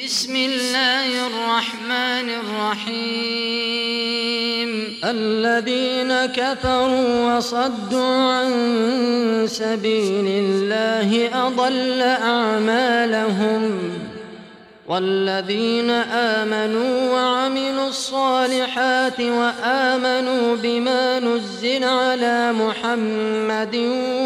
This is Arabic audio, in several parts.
بسم الله الرحمن الرحيم. الذين كفروا وصدوا عن سبيل الله أضل أعمالهم، والذين آمنوا وعملوا الصالحات وآمنوا بما نزل على محمد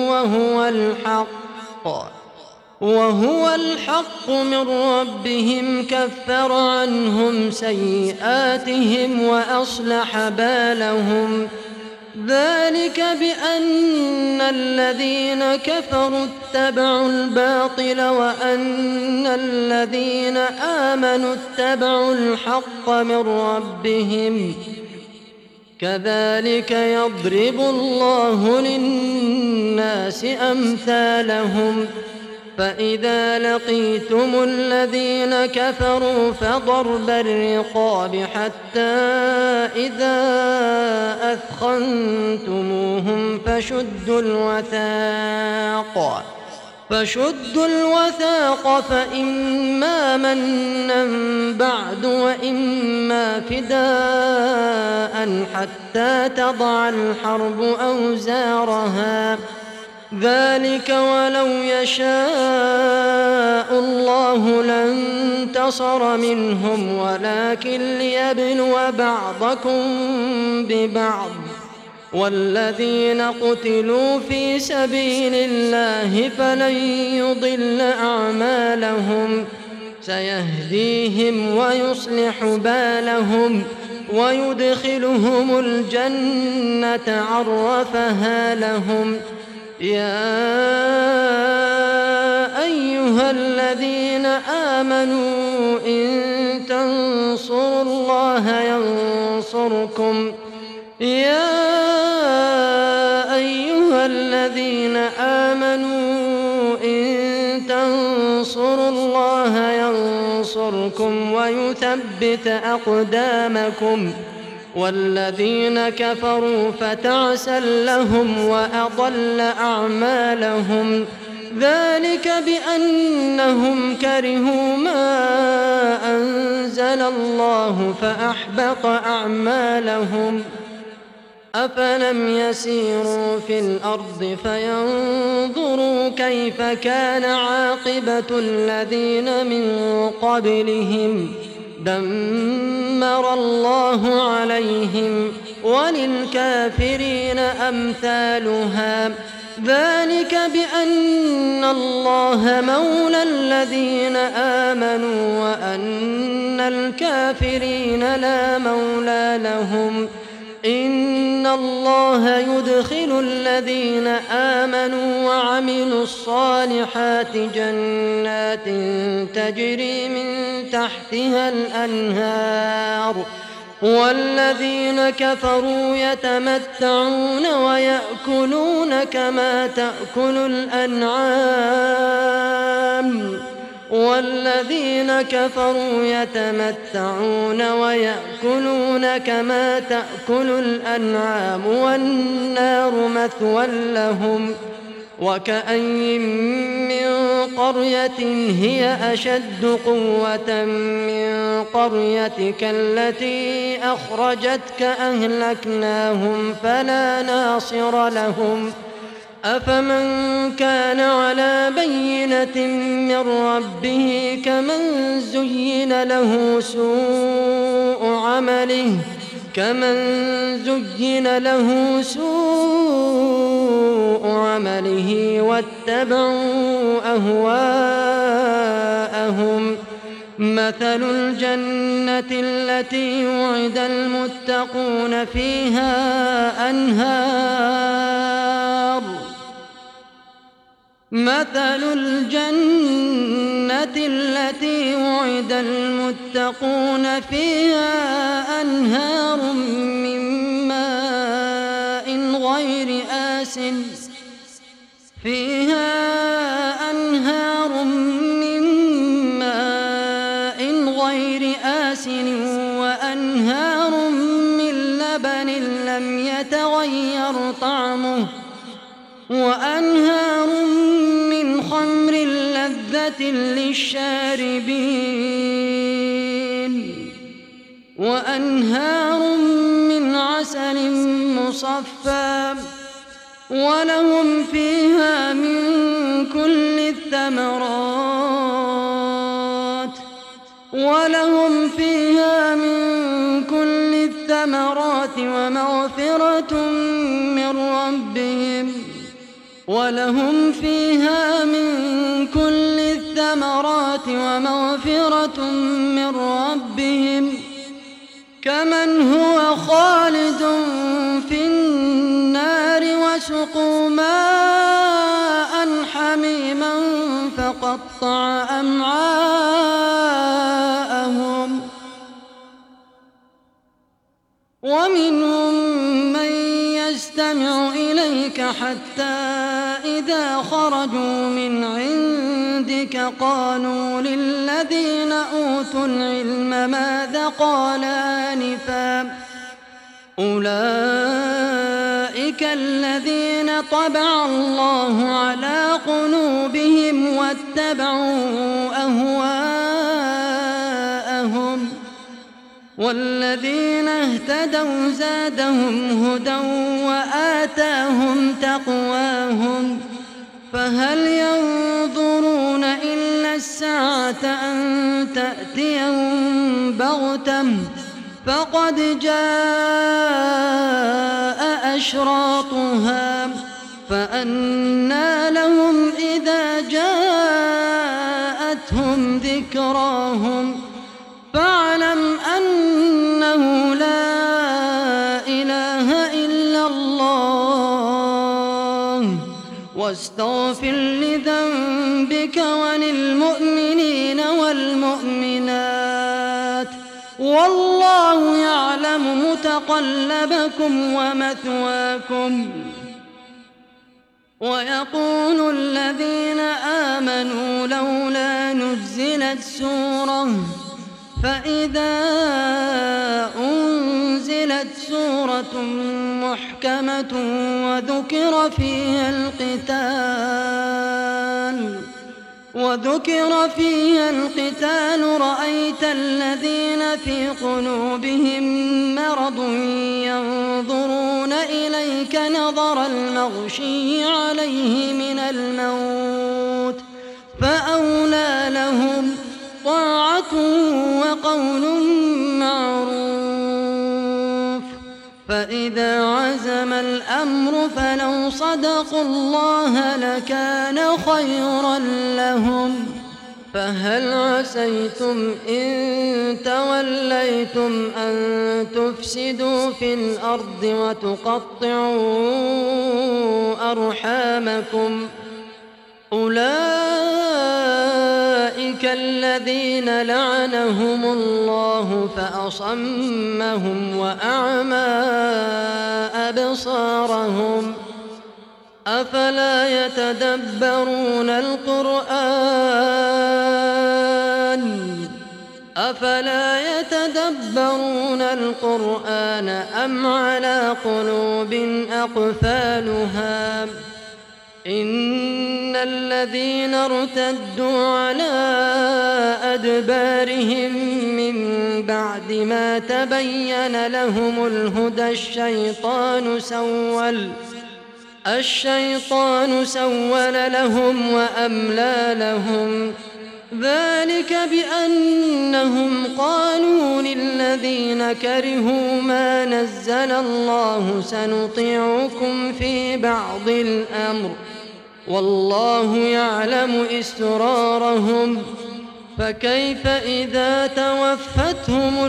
وهو الحق من ربهم كفر عنهم سيئاتهم وأصلح بالهم. ذلك بأن الذين كفروا اتبعوا الباطل وأن الذين آمنوا اتبعوا الحق من ربهم. كذلك يضرب الله للناس أمثالهم. فإذا لقيتم الذين كفروا فضرب الرقاب حتى إذا أثخنتموهم فشدوا الوثاق فإما منا بعد وإما فداء حتى تضع الحرب أوزارها. ذلك ولو يشاء الله لانتصر منهم ولكن ليبلو بعضكم ببعض. والذين قتلوا في سبيل الله فلن يضل أعمالهم، سيهديهم ويصلح بالهم ويدخلهم الجنة عرفها لهم. يا أيها الذين آمنوا إن تنصروا الله ينصركم ويثبت أقدامكم. والذين كفروا فتعسا لهم وأضل أعمالهم. ذلك بأنهم كرهوا ما أنزل الله فأحبط أعمالهم. أفلم يسيروا في الأرض فينظروا كيف كان عاقبة الذين من قبلهم دمر الله عليهم وللكافرين أمثالها. ذلك بأن الله مولى الذين آمنوا وأن الكافرين لا مولى لهم. إن الله يدخل الذين آمنوا وعملوا الصالحات جنات تجري من تحتها الأنهار، والذين كفروا يتمتعون ويأكلون كما تأكل الأنعام والنار مثوى لهم. وكأين من قرية هي أشد قوة من قريتك التي أخرجتك أهلكناهم فلا ناصر لهم. أفمن كان على بينة من ربه كمن زين له سوء عمله واتبعوا أهواءهم. مثل الجنة التي وعد المتقون فيها أنهار من ماء غير آسن وأنهار من لبن لم يتغير طعمه وأنهار من خمر لذة للشاربين وأنهار من عسل مصفى ولهم فيها من كل الثمرات ومغفرة من ربهم كمن هو خالد في النار وسقوا ماء حميما فقطع أمعاءهم ومنهم من يستمع إليك حتى إذا خرجوا من عندك قالوا للذين أوتوا العلم ماذا قال آنفا أولئك الذين طبع الله على قلوبهم واتبعوا أهواءهم والذين اهتدوا زادهم هدى وآتاهم تقواهم فهل ينظرون إلا الساعة أن تأتيهم بغتة فقد جاء أشراطها فأنى لهم إذا جاءتهم ذكراهم فاعلم أنه لا إله إلا الله واستغفر لذنبك وللمؤمنين والمؤمنات والله يعلم متقلبكم ومثواكم. ويقول الذين آمنوا لولا نزلت سورة فإذا أنزلت سورة محكمة وذكر فيها القتال رأيت الذين في قلوبهم مرض ينظرون إليك نظر المغشي عليه من الموت فأولى لهم طاعة وقول معروف فإذا عزم الأمر فلو صدقوا الله لكان خيرا لهم. فهل عسيتم إن توليتم أن تفسدوا في الأرض وتقطعوا أرحامكم أولئك الذين لعنهم الله فأصمهم وأعمى أبصارهم أفلا يتدبرون القرآن أم على قلوب أقفالها إن الذين ارتدوا على أدبارهم من بعد ما تبين لهم الهدى الشيطان سول لهم وأملى لهم ذلك بأنهم قالوا للذين كرهوا ما نزل الله سنطيعكم في بعض الأمر والله يعلم إسرارهم فكيف إذا توفتهم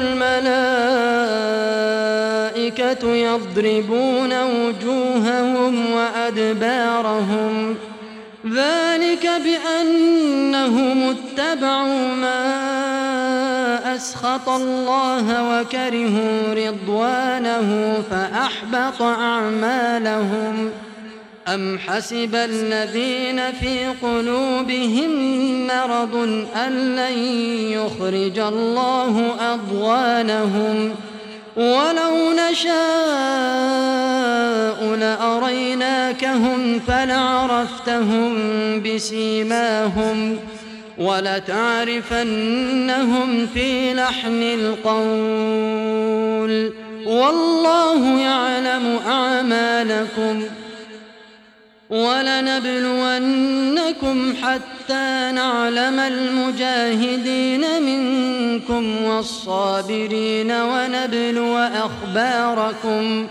الملائكة يضربون وجوههم وأدبارهم ذلك بأنهم اتبعوا ما أسخط الله وكرهوا رضوانه فأحبط أعمالهم. أم حسب الذين في قلوبهم مرض أن لن يخرج الله أضغانهم ولو نشاء لأريناكهم فلعرفتهم بسيماهم ولتعرفنهم في لحن القول والله يعلم أعمالكم ولنبلونكم حتى نعلم المجاهدين منكم والصابرين ونبلو أخباركم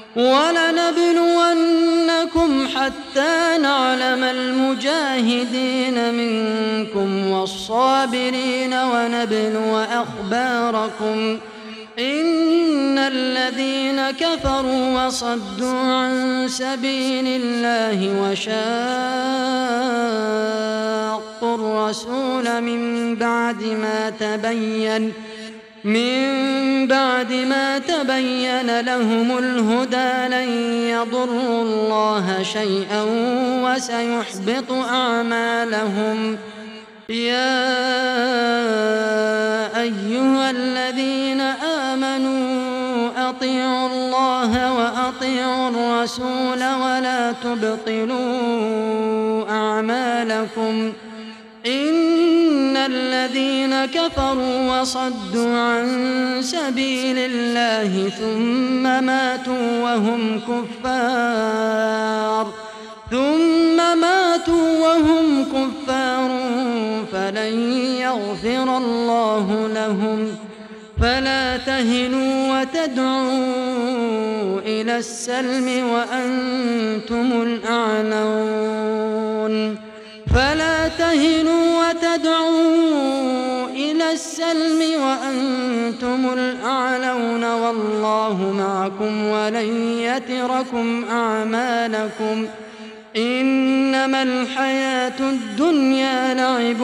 ولنبلونكم حتى نعلم المجاهدين منكم والصابرين ونبلو أخباركم إن الذين كفروا وصدوا عن سبيل الله وشاقوا الرسول من بعد ما تبين لهم الهدى لن يضروا الله شيئا وسيحبط أعمالهم يا أيها الذين آمنوا أطيعوا الله وأطيعوا الرسول ولا تبطلوا أعمالكم إن الذين كفروا وصدوا عن سبيل الله ثم ماتوا وهم كفار فلن يغفر الله لهم فلا تهنوا وتدعوا إلى السلم وأنتم الأعلون والله معكم ولن يتركم أعمالكم إنما الحياة الدنيا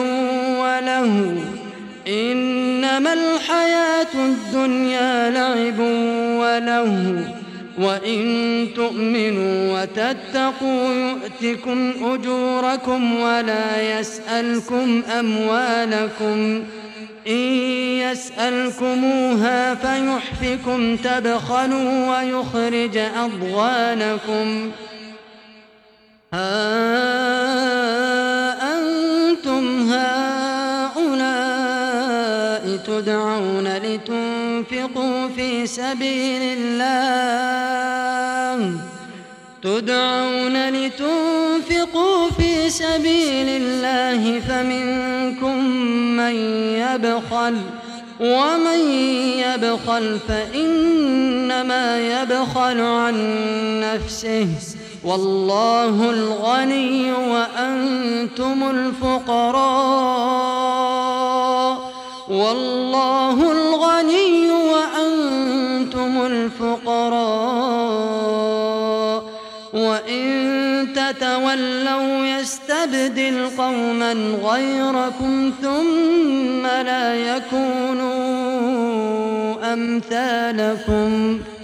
لعب وله وإن تؤمنوا وتتقوا يؤتكم أجوركم ولا يسألكم أموالكم إن يسألكموها فيحفكم تبخلوا ويخرج أضغانكم ها أنتم هؤلاء تدعون لتنفقوا في سبيل الله فمنكم من يبخل ومن يبخل فإنما يبخل عن نفسه والله الغني وأنتم الفقراء وإن تتولوا يستبدل قوما غيركم ثم لا يكونوا أمثالكم